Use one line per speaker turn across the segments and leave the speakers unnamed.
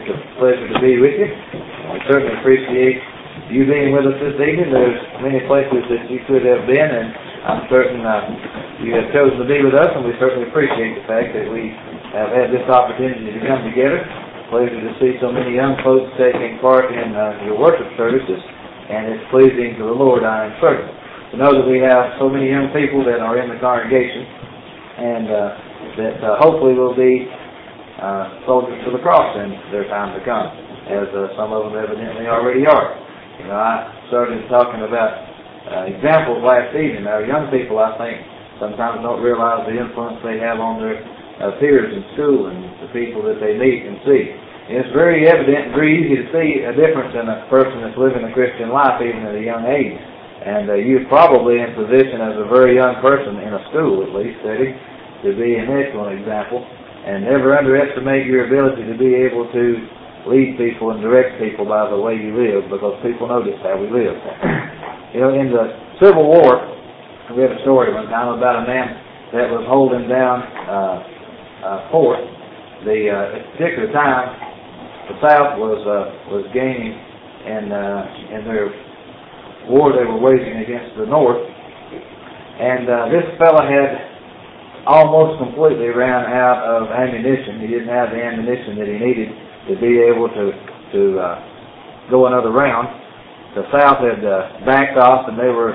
It's a pleasure to be with you. We certainly appreciate you being with us this evening. There's many places that you could have been, and I'm certain you have chosen to be with us, and we certainly appreciate the fact that we have had this opportunity to come together. Pleasure to see so many young folks taking part in your worship services, and it's pleasing to the Lord, I am certain. To know that we have so many young people that are in the congregation, and that hopefully will be soldiers to the cross in their time to come, as some of them evidently already are. You know, I started talking about examples last evening. Our young people, I think, sometimes don't realize the influence they have on their peers in school and the people that they meet and see. And it's very evident and very easy to see a difference in a person that's living a Christian life even at a young age. And you're probably in position as a very young person, in a school at least, setting, to be an excellent example. And never underestimate your ability to be able to lead people and direct people by the way you live, because people notice how we live. You know, in the Civil War, we have a story one time about a man that was holding down fort. At a particular time, the South was gaining in their war they were waging against the North, and this fellow had almost completely ran out of ammunition. He didn't have the ammunition that he needed to be able to go another round. The South had backed off, and they were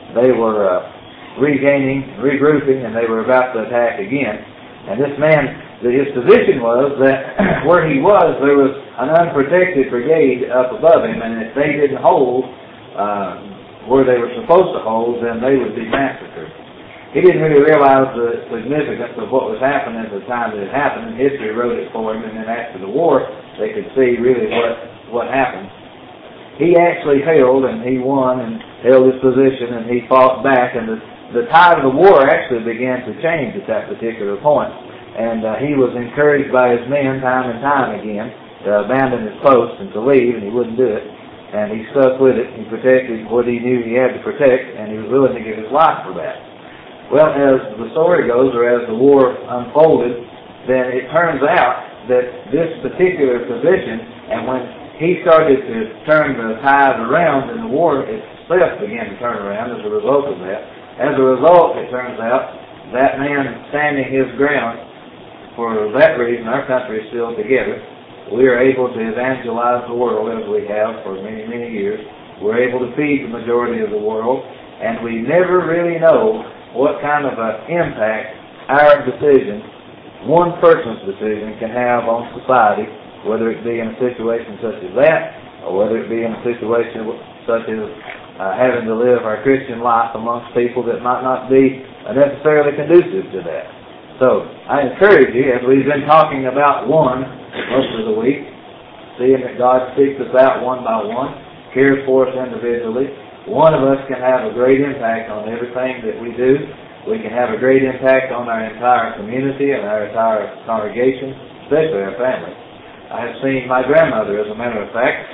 regrouping, and they were about to attack again. And this man, his position was that where he was, there was an unprotected brigade up above him, and if they didn't hold where they were supposed to hold, then they would be massacred. He didn't really realize the significance of what was happening at the time that it happened, and history wrote it for him, and then after the war, they could see really what happened. He actually held, and he won, and held his position, and he fought back, and the tide of the war actually began to change at that particular point. And he was encouraged by his men time and time again to abandon his post and to leave, and he wouldn't do it. And he stuck with it. He protected what he knew he had to protect, and he was willing to give his life for that. Well, as the story goes, or as the war unfolded, then it turns out that this particular position, and when he started to turn the tide around in the war itself began to turn around as a result of that. As a result, it turns out, that man standing his ground, for that reason our country is still together. We are able to evangelize the world as we have for many, many years. We're able to feed the majority of the world, and we never really know what kind of an impact our decision, one person's decision, can have on society, whether it be in a situation such as that, or whether it be in a situation such as having to live our Christian life amongst people that might not be necessarily conducive to that. So, I encourage you, as we've been talking about one most of the week, seeing that God speaks us out one by one, cares for us individually. One of us can have a great impact on everything that we do. We can have a great impact on our entire community and our entire congregation, especially our family. I have seen my grandmother, as a matter of fact.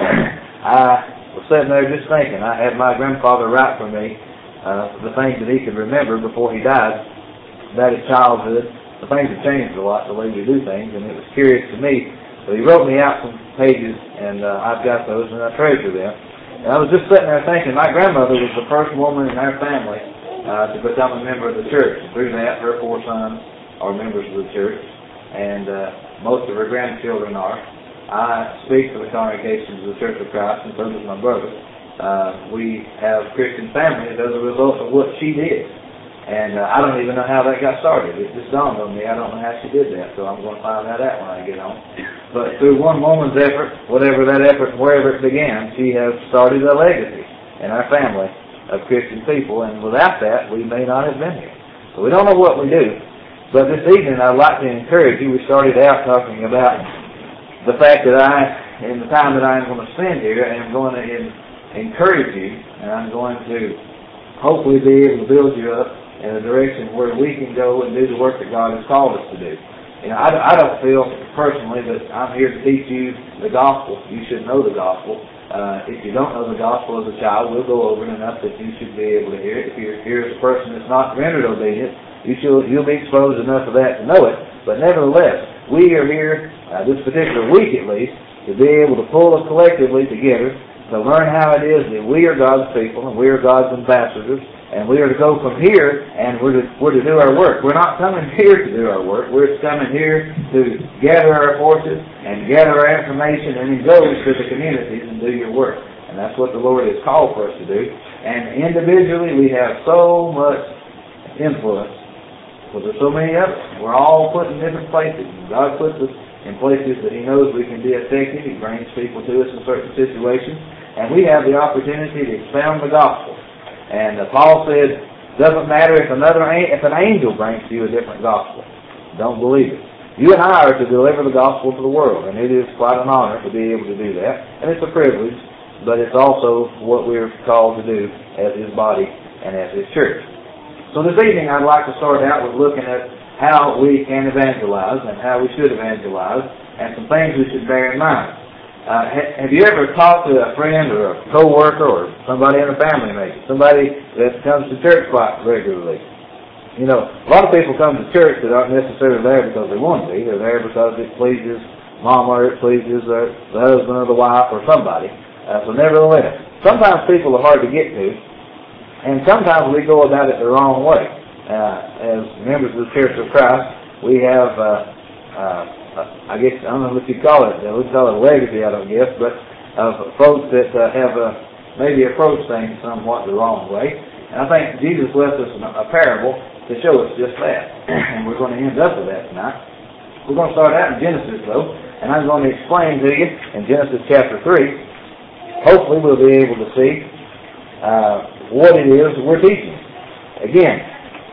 I was sitting there just thinking. I had my grandfather write for me the things that he could remember before he died about his childhood. The things have changed a lot, the way we do things, and it was curious to me. So he wrote me out some pages, and I've got those, and I treasure them. And I was just sitting there thinking, my grandmother was the first woman in our family to become a member of the church. Through that, her 4 sons are members of the church, and most of her grandchildren are. I speak for the congregations of the Church of Christ, and so does my brother. We have Christian families as a result of what she did. And I don't even know how that got started. It just dawned on me. I don't know how she did that, so I'm going to find that out when I get home. But through one woman's effort, whatever that effort, wherever it began, she has started a legacy in our family of Christian people, and without that, we may not have been here. So we don't know what we do. But this evening, I'd like to encourage you. We started out talking about the fact that in the time that I'm going to spend here, I am going to encourage you, and I'm going to hopefully be able to build you up in a direction where we can go and do the work that God has called us to do. You know, I don't feel personally that I'm here to teach you the gospel. You should know the gospel. If you don't know the gospel as a child, we'll go over it enough that you should be able to hear it. If you're here as a person that's not rendered obedient, you'll be exposed enough of that to know it. But nevertheless, we are here, this particular week at least, to be able to pull us collectively together to learn how it is that we are God's people and we are God's ambassadors, and we are to go from here and we're to do our work. We're not coming here to do our work. We're coming here to gather our forces and gather our information and then go to the communities and do your work. And that's what the Lord has called for us to do. And individually we have so much influence, because there's so many of us. We're all put in different places. God puts us in places that He knows we can be effective. He brings people to us in certain situations. And we have the opportunity to expound the gospel. And Paul said, doesn't matter if an angel brings to you a different gospel. Don't believe it. You and I are to deliver the gospel to the world, and it is quite an honor to be able to do that. And it's a privilege, but it's also what we're called to do as His body and as His church. So this evening I'd like to start out with looking at how we can evangelize and how we should evangelize, and some things we should bear in mind. Have you ever talked to a friend or a co-worker or somebody in a family maybe, somebody that comes to church quite regularly? You know, a lot of people come to church that aren't necessarily there because they want to be. They're there because it pleases mom or it pleases the husband or the wife or somebody. So nevertheless, sometimes people are hard to get to, and sometimes we go about it the wrong way. As members of the Church of Christ, we have I guess, I don't know what you call it. We call it a legacy, I don't guess, but of folks that have maybe approached things somewhat the wrong way. And I think Jesus left us a parable to show us just that. And we're going to end up with that tonight. We're going to start out in Genesis, though, and I'm going to explain to you in Genesis chapter 3. Hopefully we'll be able to see what it is that we're teaching. Again,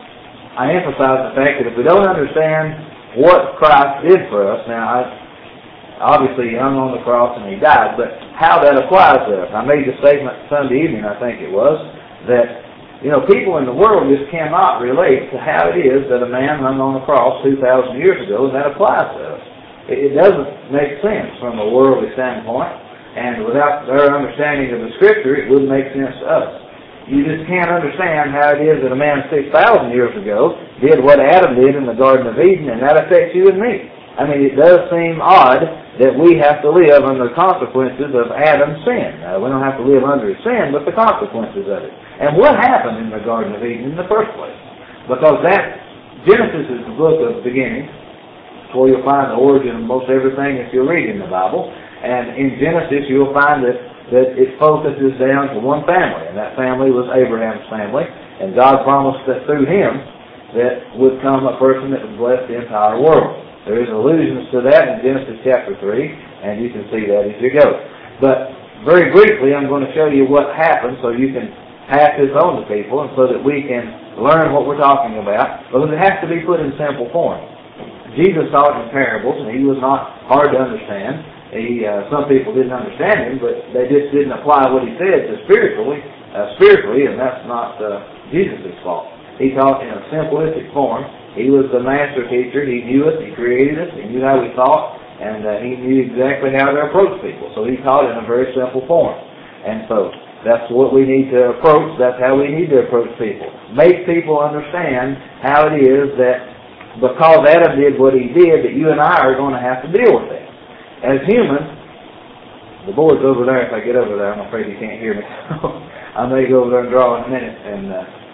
I emphasize the fact that if we don't understand what Christ did for us, now obviously He hung on the cross and He died, but how that applies to us. I made the statement Sunday evening, I think it was, that people in the world just cannot relate to how it is that a man hung on the cross 2,000 years ago, and that applies to us. It doesn't make sense from a worldly standpoint, and without their understanding of the Scripture, it wouldn't make sense to us. You just can't understand how it is that a man 6,000 years ago did what Adam did in the Garden of Eden, and that affects you and me. I mean, it does seem odd that we have to live under the consequences of Adam's sin. We don't have to live under his sin, but the consequences of it. And what happened in the Garden of Eden in the first place? Because Genesis is the book of the beginning. It's where you'll find the origin of most everything that you'll read in the Bible. And in Genesis you'll find that it focuses down to one family, and that family was Abraham's family, and God promised that through him that would come a person that would bless the entire world. There is allusions to that in Genesis chapter 3, and you can see that as you go. But very briefly, I'm going to show you what happened so you can pass this on to people and so that we can learn what we're talking about, because it has to be put in simple form. Jesus taught in parables, and He was not hard to understand. Some people didn't understand Him, but they just didn't apply what He said to spiritually, and that's not Jesus' fault. He taught in a simplistic form. He was the master teacher. He knew us. He created us. He knew how we thought, and He knew exactly how to approach people. So He taught in a very simple form. And so that's what we need to approach. That's how we need to approach people. Make people understand how it is that because Adam did what he did, that you and I are going to have to deal with that. As humans, the board's over there. If I get over there, I'm afraid you can't hear me. I may go over there and draw in a minute, and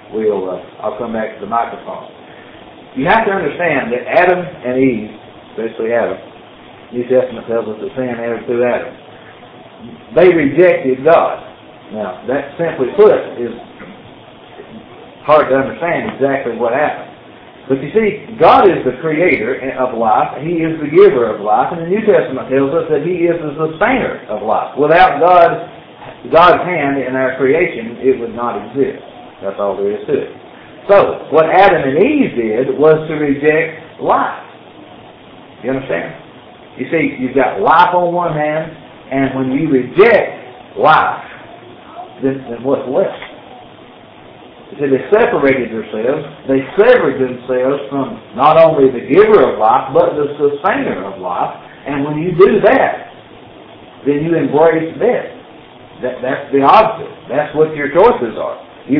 I'll come back to the microphone. You have to understand that Adam and Eve, especially Adam, New Testament tells us that sin entered through Adam. They rejected God. Now, that simply put is hard to understand exactly what happened. But you see, God is the creator of life. He is the giver of life. And the New Testament tells us that He is the sustainer of life. Without God's hand in our creation, it would not exist. That's all there is to it. So, what Adam and Eve did was to reject life. You understand? You see, you've got life on one hand, and when you reject life, then what's left? So they separated themselves. They severed themselves from not only the giver of life, but the sustainer of life. And when you do that, then you embrace death. That's the opposite. That's what your choices are.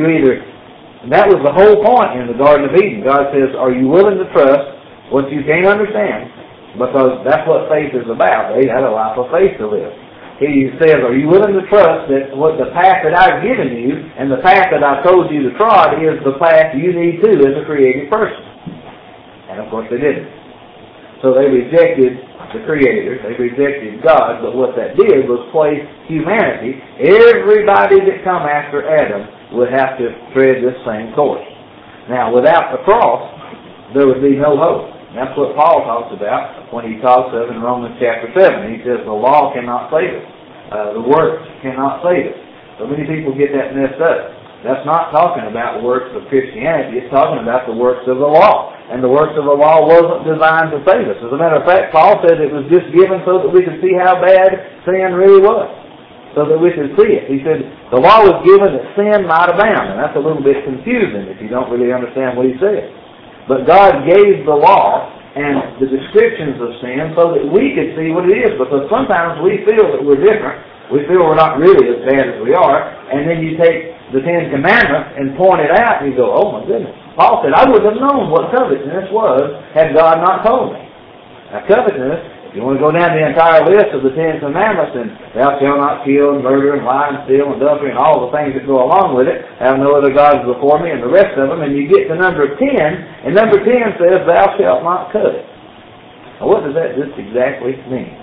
That was the whole point in the Garden of Eden. God says, are you willing to trust what you can't understand because that's what faith is about. They had a life of faith to live. He says, are you willing to trust that what the path that I've given you and the path that I've told you to trod is the path you need to as a created person? And of course they didn't. So they rejected the Creator, they rejected God, but what that did was place humanity, everybody that come after Adam would have to tread this same course. Now without the cross, there would be no hope. That's what Paul talks about when he talks of in Romans chapter 7. He says the law cannot save us. The works cannot save us. So many people get that messed up. That's not talking about works of Christianity. It's talking about the works of the law. And the works of the law wasn't designed to save us. As a matter of fact, Paul said it was just given so that we could see how bad sin really was. So that we could see it. He said the law was given that sin might abound. And that's a little bit confusing if you don't really understand what he said. But God gave the law and the descriptions of sin so that we could see what it is. Because sometimes we feel that we're different. We feel we're not really as bad as we are. And then you take the Ten Commandments and point it out and you go, oh my goodness. Paul said, I wouldn't have known what covetousness was had God not told me. Now covetousness, if you want to go down the entire list of the Ten Commandments, and thou shalt not kill, and murder, and lie, and steal, and adultery, and all the things that go along with it, have no other gods before me, and the rest of them, and you get to number 10, and number 10 says, thou shalt not covet. Now what does that just exactly mean?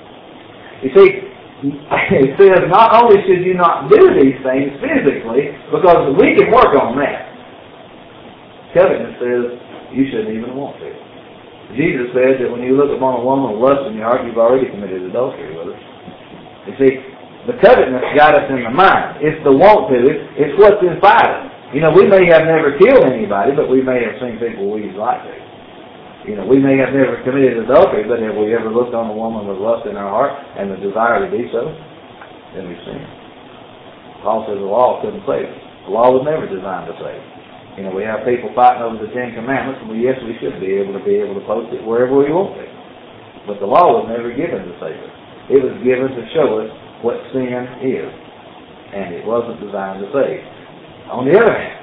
You see, it says not only should you not do these things physically, because we can work on that. Covetousness says you shouldn't even want to. Jesus said that when you look upon a woman with lust in your heart, you've already committed adultery with her. You see, the covetousness got us in the mind. It's the want to. It's what's inside us. You know, we may have never killed anybody, but we may have seen people we'd like to. You know, we may have never committed adultery, but have we ever looked on a woman with lust in our heart and the desire to do so? Then we've sinned. Paul says the law couldn't save us. The law was never designed to save us. You know, we have people fighting over the Ten Commandments, and yes, we should be able to post it wherever we want to. But the law was never given to save us. It was given to show us what sin is. And it wasn't designed to save. On the other hand,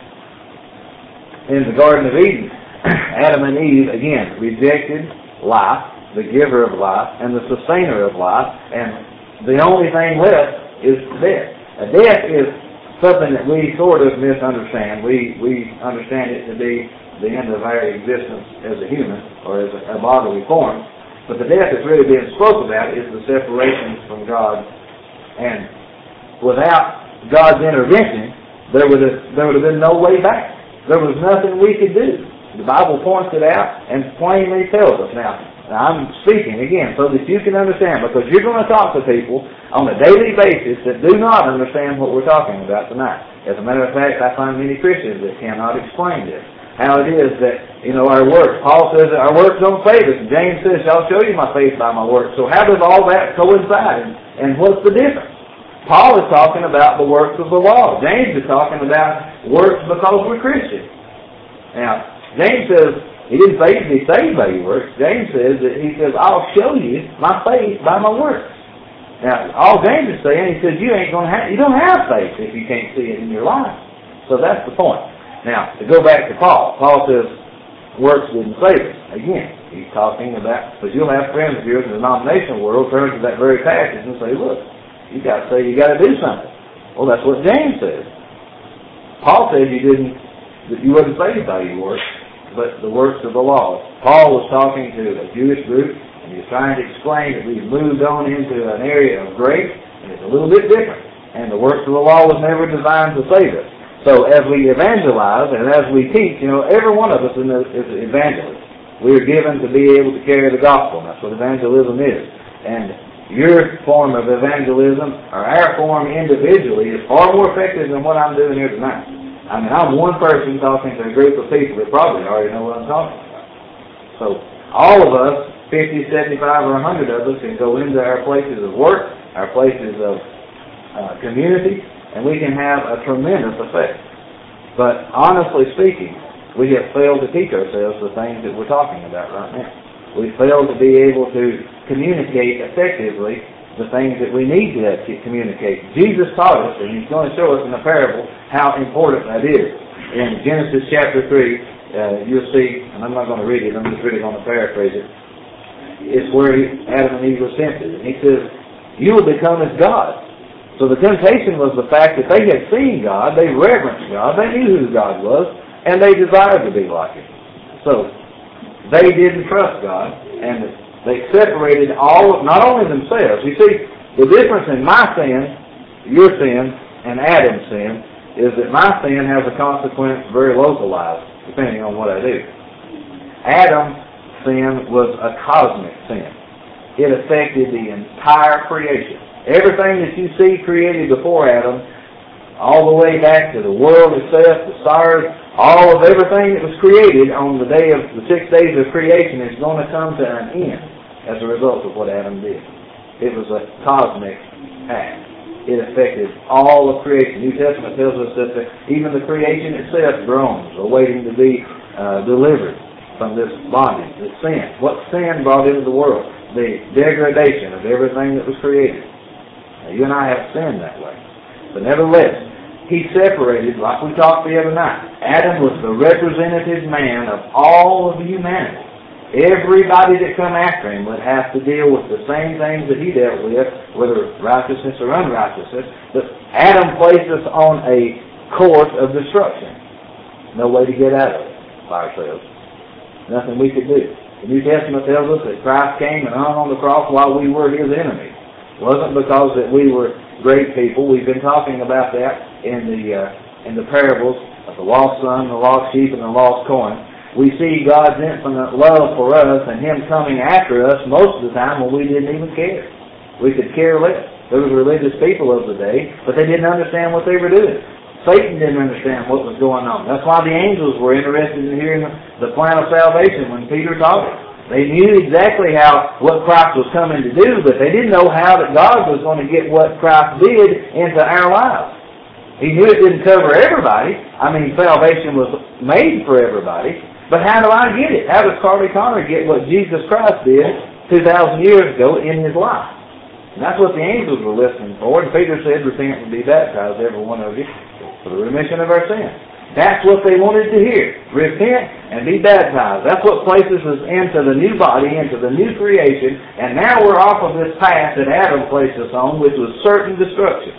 in the Garden of Eden, Adam and Eve, again, rejected life, the giver of life, and the sustainer of life, and the only thing left is death. Death is something that we sort of misunderstand. We understand it to be the end of our existence as a human or as a bodily form. But the death that's really being spoke about is the separation from God. And without God's intervention, there would have been no way back. There was nothing we could do. The Bible points it out and plainly tells us. Now I'm speaking again so that you can understand, because you're going to talk to people on a daily basis that do not understand what we're talking about tonight. As a matter of fact, I find many Christians that cannot explain this. How it is that, you know, our works. Paul says that our works don't save us. And James says, I'll show you my faith by my works. So how does all that coincide? And what's the difference? Paul is talking about the works of the law. James is talking about works because we're Christians. Now, James says, he didn't say to be saved by your works. James says that he says, I'll show you my faith by my works. Now, all James is saying, he says, you don't have faith if you can't see it in your life. So that's the point. Now, to go back to Paul says, works didn't save us. Again, he's talking about, because you'll have friends of yours in the denominational world turn to that very passage and say, look, you got to do something. Well, that's what James says. Paul said that you wasn't saved by your works, but the works of the law. Paul was talking to a Jewish group, and he was trying to explain that we've moved on into an area of grace, and it's a little bit different. And the works of the law was never designed to save us. So as we evangelize and as we teach, you know, every one of us is an evangelist. We are given to be able to carry the gospel. That's what evangelism is. And your form of evangelism, or our form individually, is far more effective than what I'm doing here tonight. I mean, I'm one person talking to a group of people that probably already know what I'm talking about. So all of us, 50, 75, or 100 of us, can go into our places of work, our places of community, and we can have a tremendous effect. But honestly speaking, we have failed to teach ourselves the things that we're talking about right now. We failed to be able to communicate effectively the things that we need to communicate. Jesus taught us, and he's going to show us in a parable how important that is. In Genesis chapter 3, you'll see, and I'm not going to read it, I'm just really going to paraphrase it. is where Adam and Eve were tempted. And he says, you will become as God. So the temptation was the fact that they had seen God, they reverenced God, they knew who God was, and they desired to be like Him. So they didn't trust God, and they separated not only themselves. You see, the difference in my sin, your sin, and Adam's sin is that my sin has a consequence very localized, depending on what I do. Adam's sin was a cosmic sin. It affected the entire creation. Everything that you see created before Adam, all the way back to the world itself, the stars, all of everything that was created on the 6 days of creation is going to come to an end as a result of what Adam did. It was a cosmic act. It affected all of creation. The New Testament tells us that even the creation itself groans, awaiting to be delivered from this bondage, this sin. What sin brought into the world? The degradation of everything that was created. Now, you and I have sinned that way. But nevertheless, He separated, like we talked the other night. Adam was the representative man of all of humanity. Everybody that come after him would have to deal with the same things that he dealt with, whether righteousness or unrighteousness. But Adam placed us on a course of destruction. No way to get out of it by ourselves. Nothing we could do. The New Testament tells us that Christ came and hung on the cross while we were His enemies. It wasn't because that we were great people. We've been talking about that in the parables of the lost son, the lost sheep, and the lost coin. We see God's infinite love for us and Him coming after us most of the time when we didn't even care. We could care less. There was religious people of the day, but they didn't understand what they were doing. Satan didn't understand what was going on. That's why the angels were interested in hearing the plan of salvation when Peter taught it. They knew exactly what Christ was coming to do, but they didn't know how that God was going to get what Christ did into our lives. He knew it didn't cover everybody. I mean, salvation was made for everybody. But how do I get it? How does Carly Connor get what Jesus Christ did 2,000 years ago in His life? And that's what the angels were listening for. And Peter said, repent and be baptized, every one of you, for the remission of our sins. That's what they wanted to hear. Repent and be baptized. That's what places us into the new body, into the new creation. And now we're off of this path that Adam placed us on, which was certain destruction.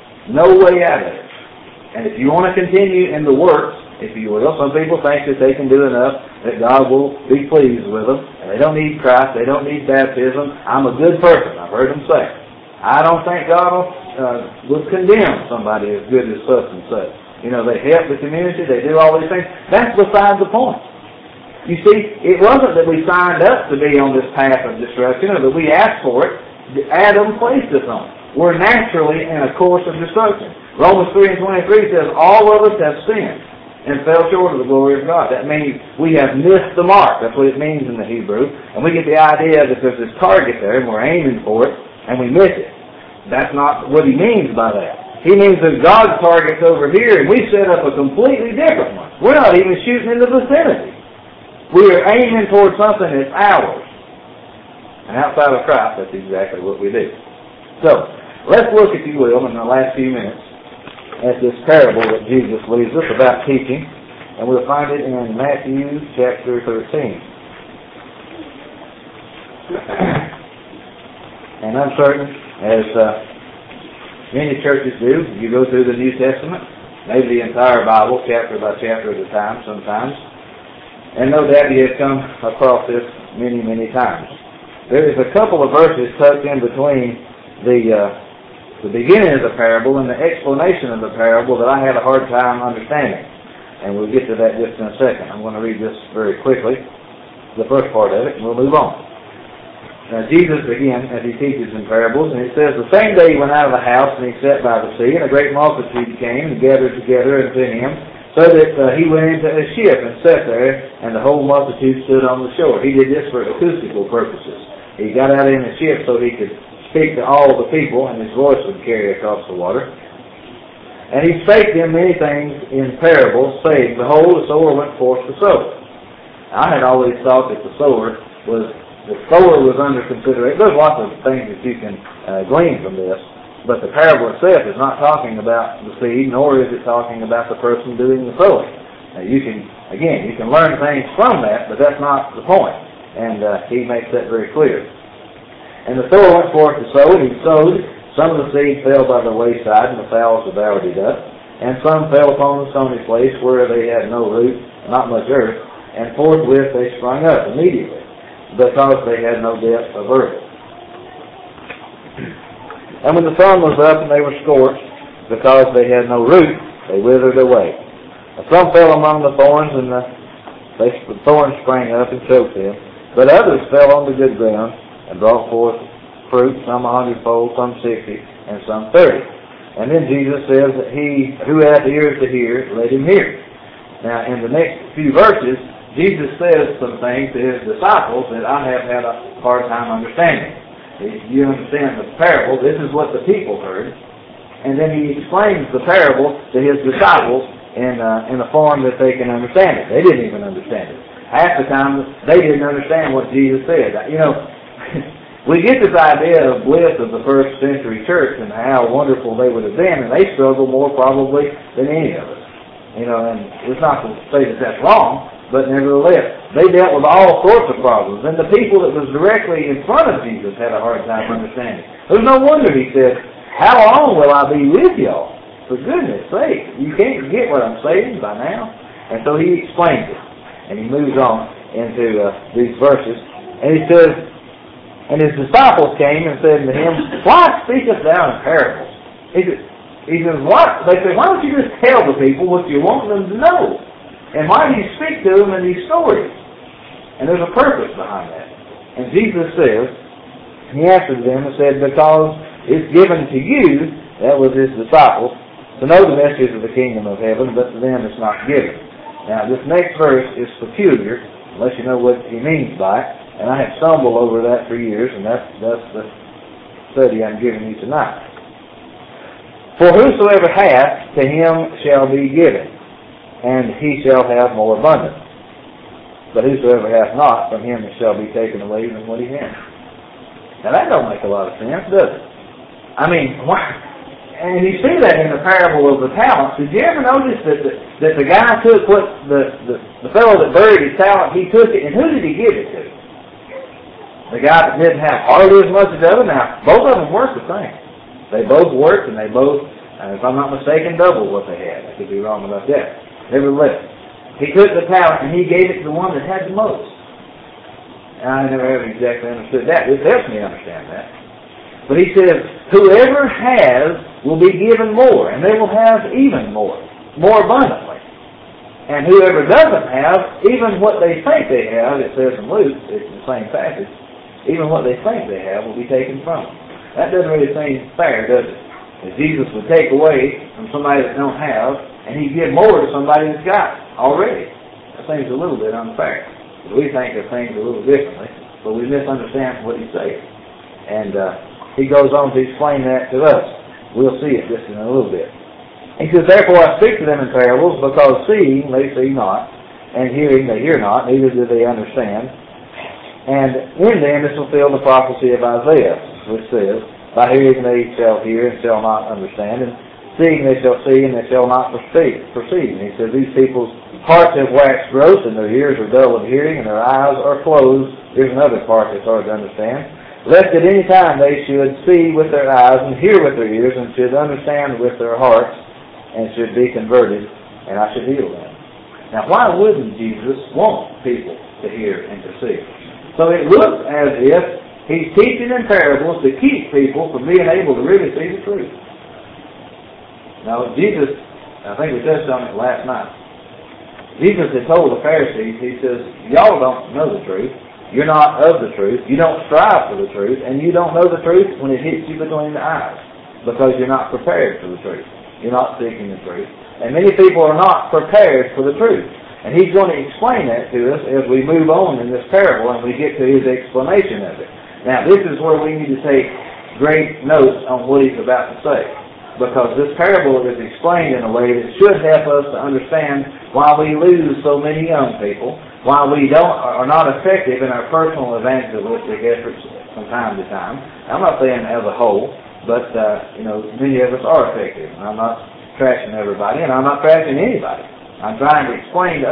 No way out of it. And if you want to continue in the works, if you will, some people think that they can do enough, that God will be pleased with them, and they don't need Christ, they don't need baptism. I'm a good person, I've heard them say. I don't think God will condemn somebody as good as such and such. You know, they help the community, they do all these things. That's beside the point. You see, it wasn't that we signed up to be on this path of destruction, or that we asked for it. Adam placed us on it. We're naturally in a course of destruction. Romans 3:23 says, all of us have sinned and fell short of the glory of God. That means we have missed the mark. That's what it means in the Hebrew. And we get the idea that there's this target there, and we're aiming for it, and we miss it. That's not what he means by that. He means that God's target's over here, and we set up a completely different one. We're not even shooting in the vicinity. We are aiming towards something that's ours. And outside of Christ, that's exactly what we do. So, let's look, if you will, in the last few minutes, at this parable that Jesus leaves us about teaching, and we'll find it in Matthew chapter 13. And I'm certain, as many churches do, you go through the New Testament, maybe the entire Bible, chapter by chapter at a time sometimes, and no doubt you have come across this many, many times. There is a couple of verses tucked in between the beginning of the parable and the explanation of the parable that I had a hard time understanding. And we'll get to that just in a second. I'm going to read this very quickly, the first part of it, and we'll move on. Now Jesus, again, as he teaches in parables, and it says, the same day he went out of the house, and he sat by the sea, and a great multitude came and gathered together unto him, so that he went into a ship and sat there, and the whole multitude stood on the shore. He did this for acoustical purposes. He got out in the ship so he could speak to all the people, and his voice would carry across the water. And he spake them many things in parables, saying, behold, a sower went forth to sow. I had always thought that the sower was under consideration. There's lots of things that you can glean from this, but the parable itself is not talking about the seed, nor is it talking about the person doing the sowing. Now you can learn things from that, but that's not the point. And he makes that very clear. And the sower went forth to sow, and he sowed. Some of the seed fell by the wayside, and the fowls devoured it up. And some fell upon the stony place, where they had no root, not much earth, and forthwith they sprung up immediately, because they had no depth of earth. And when the sun was up and they were scorched, because they had no root, they withered away. And some fell among the thorns, and the thorns sprang up and choked them. But others fell on the good ground, and brought forth fruit, some 100-fold, some 60, and some 30. And then Jesus says that he who hath ears to hear, let him hear. Now, in the next few verses, Jesus says some things to his disciples that I have had a hard time understanding. If you understand the parable, this is what the people heard. And then he explains the parable to his disciples in a form that they can understand it. They didn't even understand it. Half the time, they didn't understand what Jesus said. You know, we get this idea of bliss of the first century church and how wonderful they would have been, and they struggle more probably than any of us. You know, and it's not to say that that's wrong, but nevertheless, they dealt with all sorts of problems. And the people that was directly in front of Jesus had a hard time understanding. There's no wonder he said, how long will I be with y'all? For goodness sake, you can't get what I'm saying by now. And so he explains it. And he moves on into these verses. And he says, and his disciples came and said to him, why speakest thou in parables? He says, what? They said, why don't you just tell the people what you want them to know? And why do you speak to them in these stories? And there's a purpose behind that. And Jesus says, he answered them and said, because it's given to you, that was his disciples, to know the mysteries of the kingdom of heaven, but to them it's not given. Now, this next verse is peculiar, unless you know what he means by it, and I have stumbled over that for years, and that's the study I'm giving you tonight. For whosoever hath, to him shall be given, and he shall have more abundance. But whosoever hath not, from him it shall be taken away even what he has. Now that don't make a lot of sense, does it? I mean, why? And you see that in the parable of the talents. Did you ever notice that the guy took what the fellow that buried his talent, he took it, and who did he give it to? The guy that didn't have hardly as much as the other. Now, both of them worked the same. They both worked, and they both, if I'm not mistaken, doubled what they had. I could be wrong about that. Nevertheless, he took the talent and he gave it to the one that had the most. I never have exactly understood that. This helps me understand that. But he says, whoever has will be given more, and they will have even more abundantly. And whoever doesn't have, even what they think they have, it says in Luke, it's the same passage, even what they think they have will be taken from them. That doesn't really seem fair, does it? That Jesus would take away from somebody that don't have, and he'd give more to somebody that's got already. That seems a little bit unfair. We think of things a little differently, but we misunderstand what he's saying. And he goes on to explain that to us. We'll see it just in a little bit. He says, therefore I speak to them in parables, because seeing they see not, and hearing they hear not, neither do they understand. And in them is fulfilled the prophecy of Isaiah, which says, by hearing they shall hear and shall not understand, and seeing they shall see and they shall not perceive. And he says, these people's hearts have waxed gross, and their ears are dull of hearing, and their eyes are closed. Here's another part that's hard to understand. Lest at any time they should see with their eyes and hear with their ears, and should understand with their hearts, and should be converted, and I should heal them. Now, why wouldn't Jesus want people to hear and to see? So it looks as if he's teaching in parables to keep people from being able to really see the truth. Now, Jesus, I think we touched on it last night. Jesus had told the Pharisees, he says, y'all don't know the truth. You're not of the truth. You don't strive for the truth. And you don't know the truth when it hits you between the eyes, because you're not prepared for the truth. You're not seeking the truth. And many people are not prepared for the truth. And he's going to explain that to us as we move on in this parable and we get to his explanation of it. Now, this is where we need to take great notes on what he's about to say, because this parable is explained in a way that should help us to understand why we lose so many young people, why we are not effective in our personal evangelistic efforts from time to time. I'm not saying as a whole, but many of us are effective. I'm not trashing everybody, and I'm not trashing anybody. I'm trying to explain to us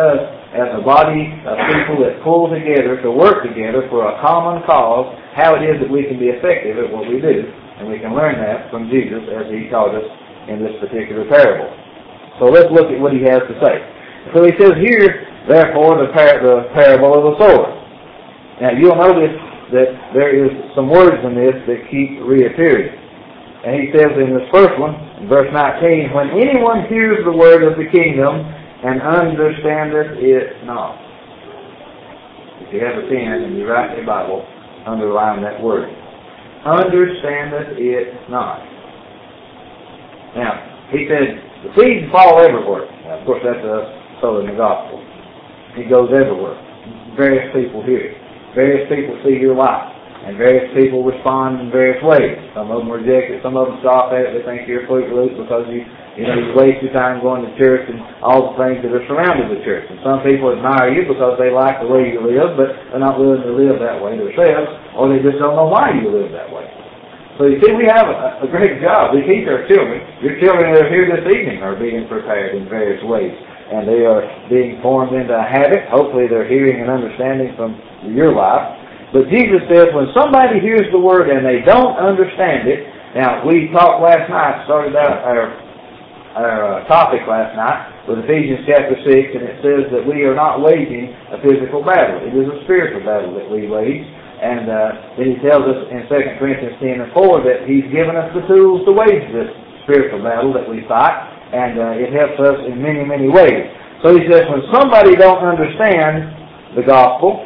as a body of people that pull together to work together for a common cause, how it is that we can be effective at what we do. And we can learn that from Jesus as He taught us in this particular parable. So let's look at what He has to say. So He says here, therefore, the parable of the sower. Now you'll notice that there is some words in this that keep reappearing. And He says in this first one, in verse 19, when anyone hears the word of the kingdom and understandeth it not. If you have a pen and you write your Bible, underline that word. Understandeth it not. Now, He said, the seeds fall everywhere. Now, of course, that's us sowing the gospel. It goes everywhere. Various people hear it. Various people see your life. And various people respond in various ways. Some of them reject it. Some of them scoff at it. They think you're a fruit loose because you waste your time going to church and all the things that are surrounded with church. And some people admire you because they like the way you live, but they're not willing to live that way themselves, or they just don't know why you live that way. So you see, we have a great job. We teach our children. Your children that are here this evening are being prepared in various ways. And they are being formed into a habit. Hopefully they're hearing and understanding from your life. But Jesus says when somebody hears the word and they don't understand it, now we talked last night, started out our topic last night with Ephesians chapter 6, and it says that we are not waging a physical battle. It is a spiritual battle that we wage. And then He tells us in 2 Corinthians 10:4 that He's given us the tools to wage this spiritual battle that we fight, and it helps us in many, many ways. So He says when somebody don't understand the gospel,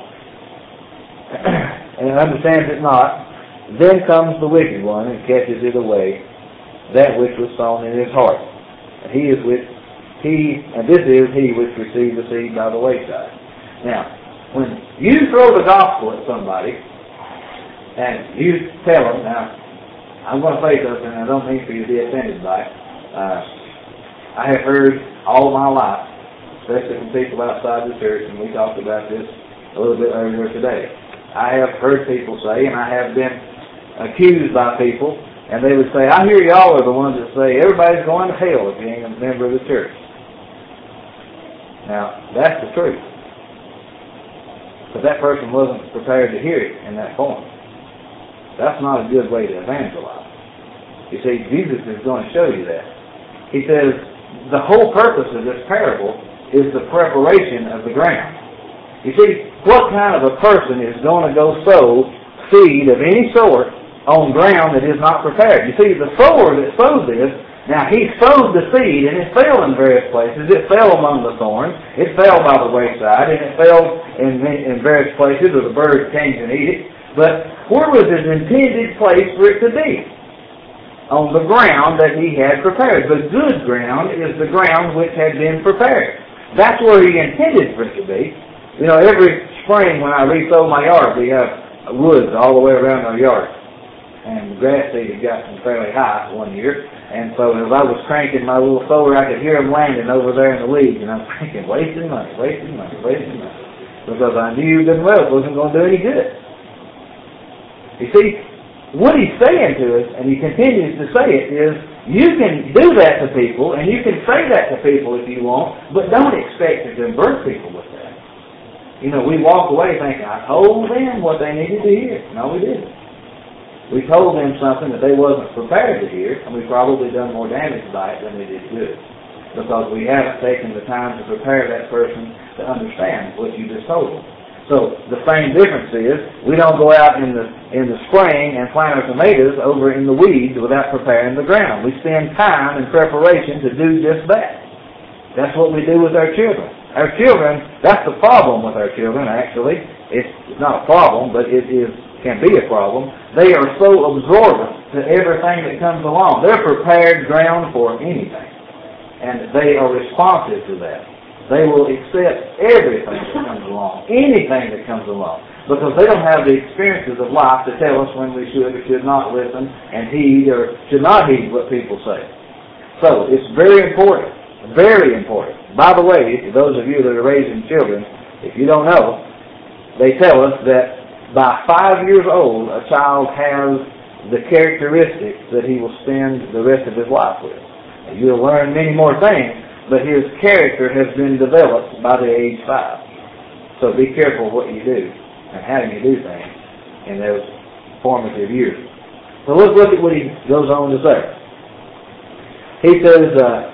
and understands it not, then comes the wicked one and catches it away, that which was sown in his heart. And this is he which received the seed by the wayside. Now, when you throw the gospel at somebody, and you tell them, now, I'm going to say something, and I don't mean for you to be offended by it. I have heard all my life, especially from people outside the church, and we talked about this a little bit earlier today. I have heard people say, and I have been accused by people, and they would say, I hear y'all are the ones that say everybody's going to hell if you ain't a member of the church. Now, that's the truth. But that person wasn't prepared to hear it in that form. That's not a good way to evangelize. You see, Jesus is going to show you that. He says, the whole purpose of this parable is the preparation of the ground. You see, what kind of a person is going to go sow seed of any sort on ground that is not prepared? You see, the sower that sows this, now he sowed the seed and it fell in various places. It fell among the thorns. It fell by the wayside, and it fell in various places where the birds came and eat it. But where was his intended place for it to be? On the ground that he had prepared. The good ground is the ground which had been prepared. That's where he intended for it to be. You know, every spring when I resow my yard, we have woods all the way around our yard. And the grass seed had gotten fairly high one year. And so as I was cranking my little sower, I could hear them landing over there in the weeds. And I'm thinking, wasting money. Because I knew good and well it wasn't going to do any good. You see, what he's saying to us, and he continues to say it, is you can do that to people, and you can say that to people if you want, but don't expect to convert people with that. You know, we walk away thinking, I told them what they needed to hear. No, we didn't. We told them something that they wasn't prepared to hear, and we've probably done more damage by it than we did good. Because we haven't taken the time to prepare that person to understand what you just told them. So the same difference is we don't go out in the spring and plant our tomatoes over in the weeds without preparing the ground. We spend time in preparation to do just that. That's what we do with our children. Our children, that's the problem with our children, actually. It's not a problem, but it can be a problem. They are so absorbent to everything that comes along. They're prepared ground for anything. And they are responsive to that. They will accept everything that comes along, anything that comes along, because they don't have the experiences of life to tell us when we should or should not listen and heed or should not heed what people say. So it's very important. Very important. By the way, those of you that are raising children, if you don't know, they tell us that by 5 years old, a child has the characteristics that he will spend the rest of his life with. And you'll learn many more things, but his character has been developed by the age 5. So be careful what you do and how you do things in those formative years. So let's look at what he goes on to say. He says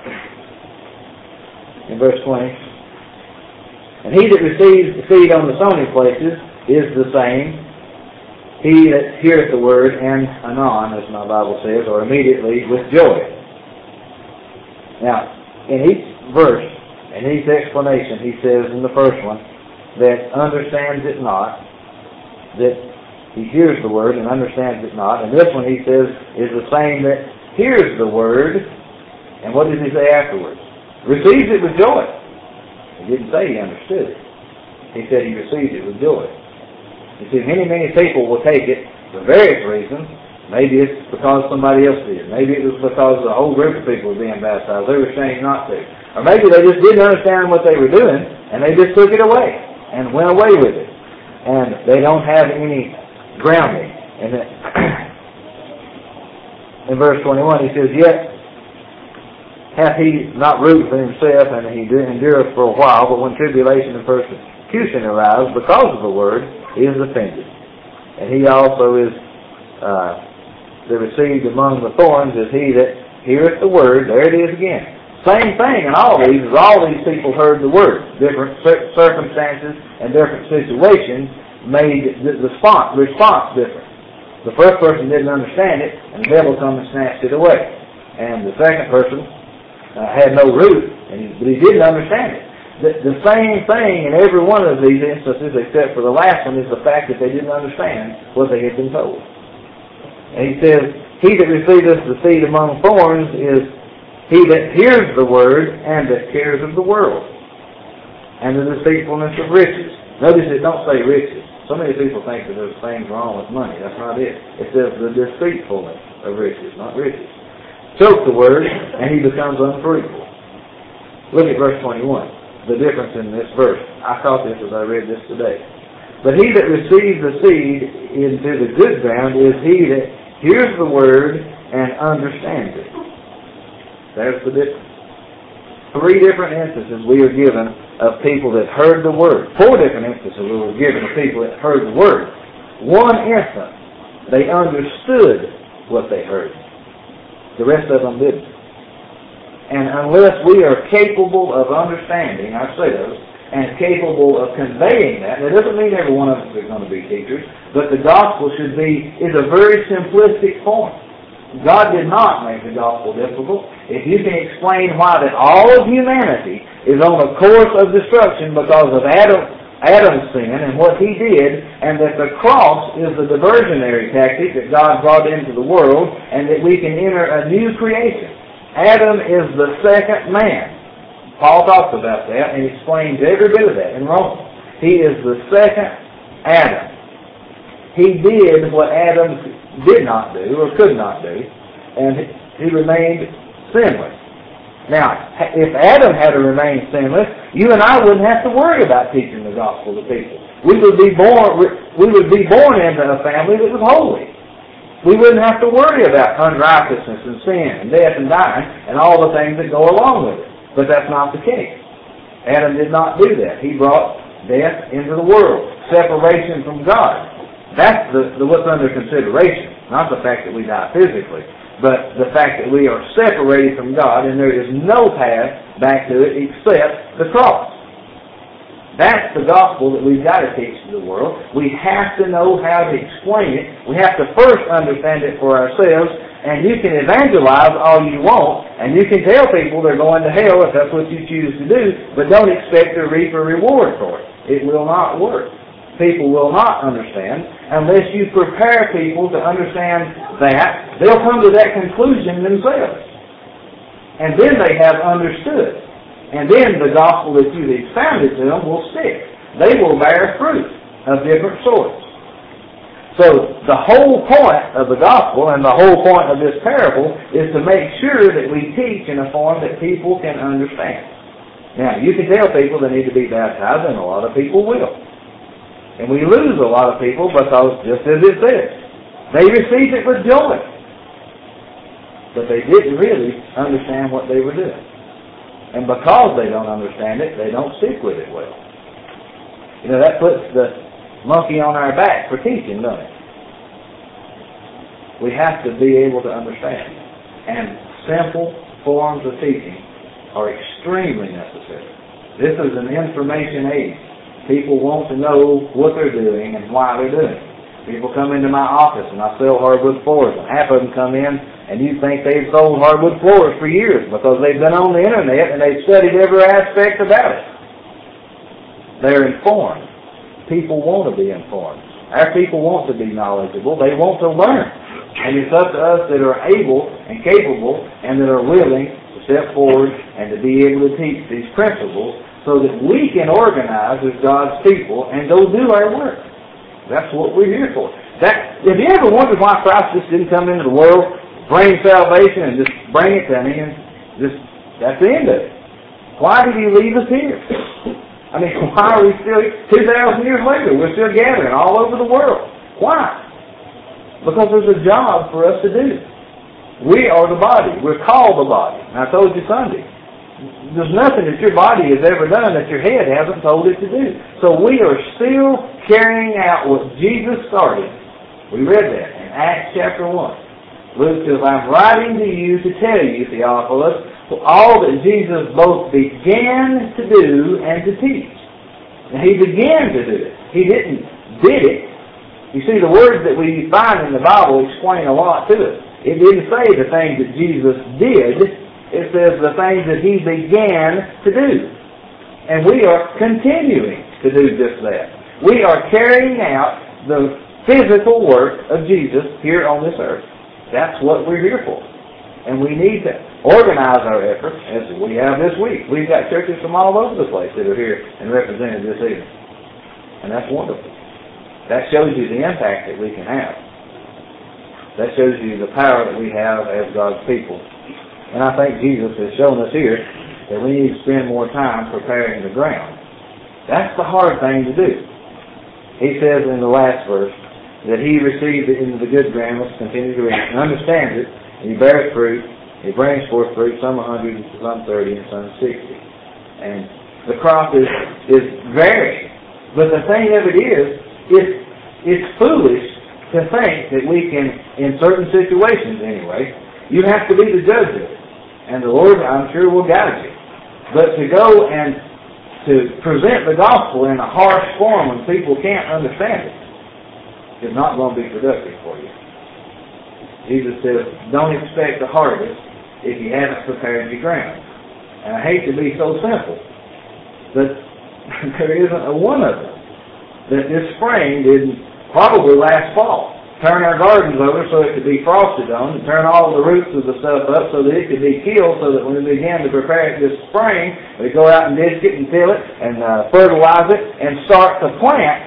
in verse 20, "And he that receives the seed on the stony places is the same, he that heareth the word, and anon," as my Bible says, or immediately, with joy. Now, in each verse, in each explanation, he says in the first one, that understands it not, that he hears the word and understands it not. And this one he says is the same that hears the word, and what did he say afterwards? Receives it with joy. He didn't say he understood it. He said he received it with joy. You see, many people will take it for various reasons. Maybe it's because somebody else did. Maybe it was because the whole group of people were being baptized. They were ashamed not to. Or maybe they just didn't understand what they were doing, and they just took it away and went away with it. And they don't have any grounding. And in verse 21 he says, "Yet hath he not root for himself, and he endureth for a while, but when tribulation and persecution arise because of the word, he is offended. And he also is that received among the thorns is he that heareth the word." There it is again. Same thing in all these, is all these people heard the word. Different circumstances and different situations made the response different. The first person didn't understand it, and the devil come and snatched it away. And the second person had no root, but he didn't understand it. The same thing in every one of these instances, except for the last one, is the fact that they didn't understand what they had been told. And he says, "He that receiveth the seed among thorns is he that hears the word, and that cares of the world, and the deceitfulness of riches." Notice it don't say riches. So many people think that there's things wrong with money. That's not it. It says the deceitfulness of riches, not riches. Choke the word, and he becomes unfruitful. Look at verse 21. The difference in this verse. I caught this as I read this today. "But he that receives the seed into the good ground is he that hears the word and understands it." There's the difference. 3 different instances we are given of people that heard the word. 4 different instances we were given of people that heard the word. 1 instance, they understood what they heard. The rest of them didn't. And unless we are capable of understanding ourselves and capable of conveying that doesn't mean every one of us is going to be teachers, but the gospel is a very simplistic form. God did not make the gospel difficult. If you can explain why that all of humanity is on a course of destruction because of Adam's sin and what he did, and that the cross is the diversionary tactic that God brought into the world, and that we can enter a new creation. Adam is the second man. Paul talks about that and explains every bit of that in Romans. He is the second Adam. He did what Adam did not do or could not do, and he remained sinless. Now, if Adam had to remain sinless, you and I wouldn't have to worry about teaching the gospel to people. We would be born into a family that was holy. We wouldn't have to worry about unrighteousness and sin and death and dying and all the things that go along with it. But that's not the case. Adam did not do that. He brought death into the world, separation from God. That's what's under consideration, not the fact that we die physically, but the fact that we are separated from God and there is no path back to it except the cross. That's the gospel that we've got to teach to the world. We have to know how to explain it. We have to first understand it for ourselves, and you can evangelize all you want, and you can tell people they're going to hell if that's what you choose to do, but don't expect to reap a reward for it. It will not work. People will not understand unless you prepare people to understand that. They'll come to that conclusion themselves. And then they have understood. And then the gospel that you've expounded to them will stick. They will bear fruit of different sorts. So the whole point of the gospel and the whole point of this parable is to make sure that we teach in a form that people can understand. Now, you can tell people they need to be baptized, and a lot of people will. And we lose a lot of people because, just as it says, they received it with joy. But they didn't really understand what they were doing. And because they don't understand it, they don't stick with it well. You know, that puts the monkey on our back for teaching, doesn't it? We have to be able to understand. And simple forms of teaching are extremely necessary. This is an information age. People want to know what they're doing and why they're doing it. People come into my office and I sell hardwood floors, and half of them come in and you think they've sold hardwood floors for years because they've been on the internet and they've studied every aspect about it. They're informed. People want to be informed. Our people want to be knowledgeable. They want to learn. And it's up to us that are able and capable and that are willing to step forward and to be able to teach these principles so that we can organize as God's people and go do our work. That's what we're here for. Have you ever wondered why Christ just didn't come into the world, bring salvation, and just bring it to me, and that's the end of it? Why did He leave us here? I mean, why are we still, 2,000 years later, we're still gathering all over the world? Why? Because there's a job for us to do. We are the body. We're called the body. And I told you Sunday, there's nothing that your body has ever done that your head hasn't told it to do. So we are still carrying out what Jesus started. We read that in Acts chapter 1. Luke says, I'm writing to you to tell you, Theophilus, all that Jesus both began to do and to teach. And He began to do it. He didn't did it. You see, the words that we find in the Bible explain a lot to us. It didn't say the things that Jesus did. It says the things that He began to do. And we are continuing to do just that. We are carrying out the physical work of Jesus here on this earth. That's what we're here for. And we need to organize our efforts as we have this week. We've got churches from all over the place that are here and represented this evening. And that's wonderful. That shows you the impact that we can have. That shows you the power that we have as God's people. And I think Jesus has shown us here that we need to spend more time preparing the ground. That's the hard thing to do. He says in the last verse that he received it into the good ground, which continues to read, and understands it, and he bears fruit, he brings forth fruit, some 100, some 30, and some 60. And the crop is varied. But the thing of it is, it's foolish to think that we can, in certain situations anyway, you have to be the judge of it. And the Lord, I'm sure, will guide you. But to go and to present the gospel in a harsh form when people can't understand it is not going to be productive for you. Jesus says, don't expect a harvest if you haven't prepared your ground. And I hate to be so simple, but there isn't a one of them that this spring didn't probably last fall. Turn our gardens over so it could be frosted on, and turn all the roots of the stuff up so that it could be killed, so that when we began to prepare it this spring, we go out and disc it and till it and fertilize it and start to plant.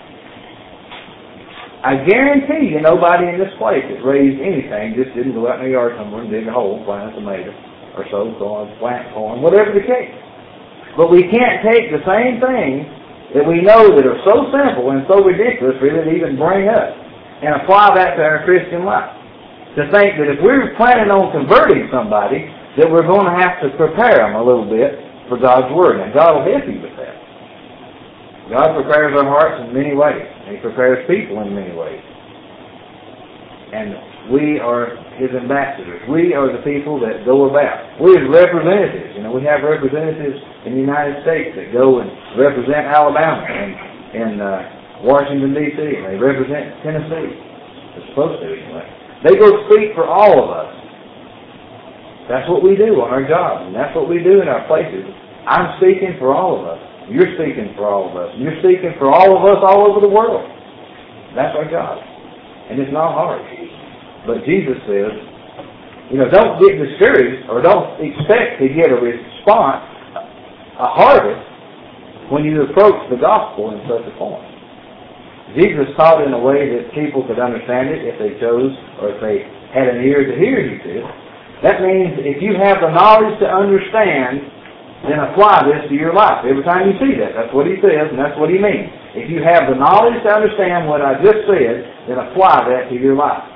I guarantee you nobody in this place that raised anything just didn't go out in the yard somewhere and dig a hole, plant a tomato, or sow corn, plant corn, whatever the case. But we can't take the same things that we know that are so simple and so ridiculous for it to even bring up and apply that to our Christian life. To think that if we're planning on converting somebody, that we're going to have to prepare them a little bit for God's Word. And God will help you with that. God prepares our hearts in many ways. He prepares people in many ways. And we are His ambassadors. We are the people that go about. We're His representatives. You know, we have representatives in the United States that go and represent Alabama and Washington, D.C., and they represent Tennessee. They're supposed to, anyway. They go speak for all of us. That's what we do on our jobs, and that's what we do in our places. I'm speaking for all of us. You're speaking for all of us. You're speaking for all of us all over the world. That's our job. And it's not hard. But Jesus says, don't get discouraged or don't expect to get a response, a harvest, when you approach the gospel in such a form. Jesus taught in a way that people could understand it if they chose, or if they had an ear to hear, He said. That means if you have the knowledge to understand, then apply this to your life. Every time you see that, that's what He says, and that's what He means. If you have the knowledge to understand what I just said, then apply that to your life.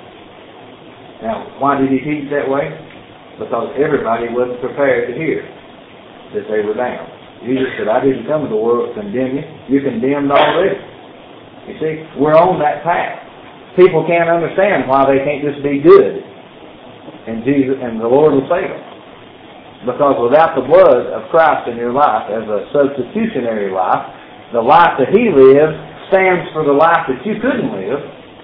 Now, why did He teach that way? Because everybody wasn't prepared to hear. that they were damned. Jesus said, I didn't come to the world to condemn you. You're condemned already. You see, we're on that path. People can't understand why they can't just be good, and Jesus and the Lord will save them. Because without the blood of Christ in your life as a substitutionary life, the life that He lived stands for the life that you couldn't live.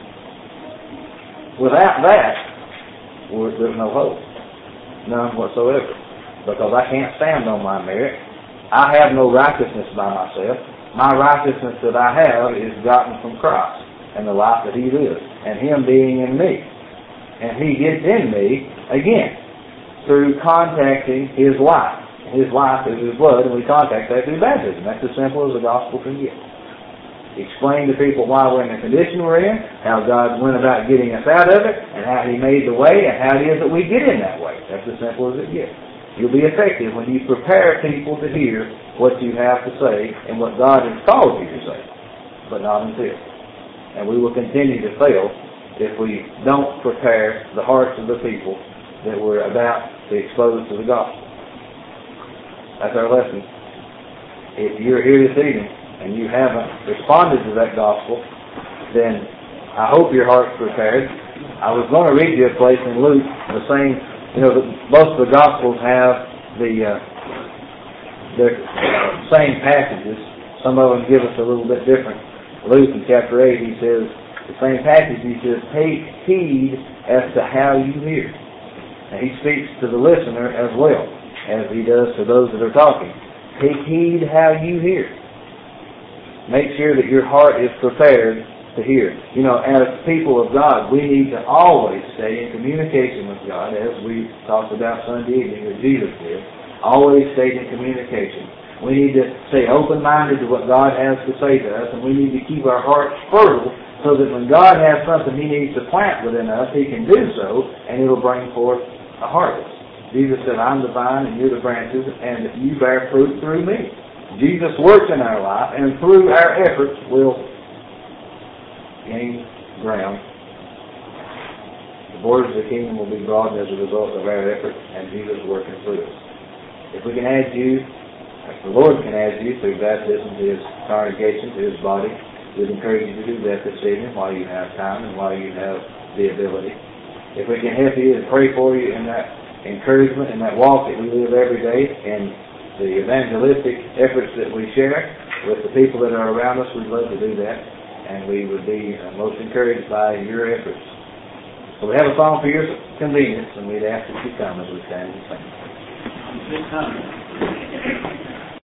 Without that, there's no hope. None whatsoever. Because I can't stand on my merit. I have no righteousness by myself. My righteousness that I have is gotten from Christ and the life that He lives, and Him being in me. And He gets in me, again, through contacting His life. His life is His blood, and we contact that through baptism. That's as simple as the gospel can get. Explain to people why we're in the condition we're in, how God went about getting us out of it, and how He made the way, and how it is that we get in that way. That's as simple as it gets. You'll be effective when you prepare people to hear what you have to say and what God has called you to say, but not until. And we will continue to fail if we don't prepare the hearts of the people that we're about to expose to the gospel. That's our lesson. If you're here this evening and you haven't responded to that gospel, then I hope your heart's prepared. I was going to read you a place in Luke, the same, most of the gospels have the same passages. Some of them give us a little bit different. Luke in chapter 8, he says, the same passage, he says, take heed as to how you hear. And he speaks to the listener as well as he does to those that are talking. Take heed how you hear. Make sure that your heart is prepared to hear. As people of God, we need to always stay in communication with God, as we talked about Sunday evening that Jesus did. Always stay in communication. We need to stay open-minded to what God has to say to us, and we need to keep our hearts fertile so that when God has something He needs to plant within us, He can do so, and it'll bring forth a harvest. Jesus said, I'm the vine and you're the branches, and that you bear fruit through me. Jesus works in our life, and through our efforts we'll gain ground. The borders of the kingdom will be broadened as a result of our efforts and Jesus working through us. If we can add you, if the Lord can add you through baptism to His congregation, to His body, we'd encourage you to do that this evening while you have time and while you have the ability. If we can help you and pray for you in that encouragement and that walk that we live every day and the evangelistic efforts that we share with the people that are around us, we'd love to do that. And we would be most encouraged by your efforts. So we have a song for your convenience, and we'd ask that you come as we stand and sing.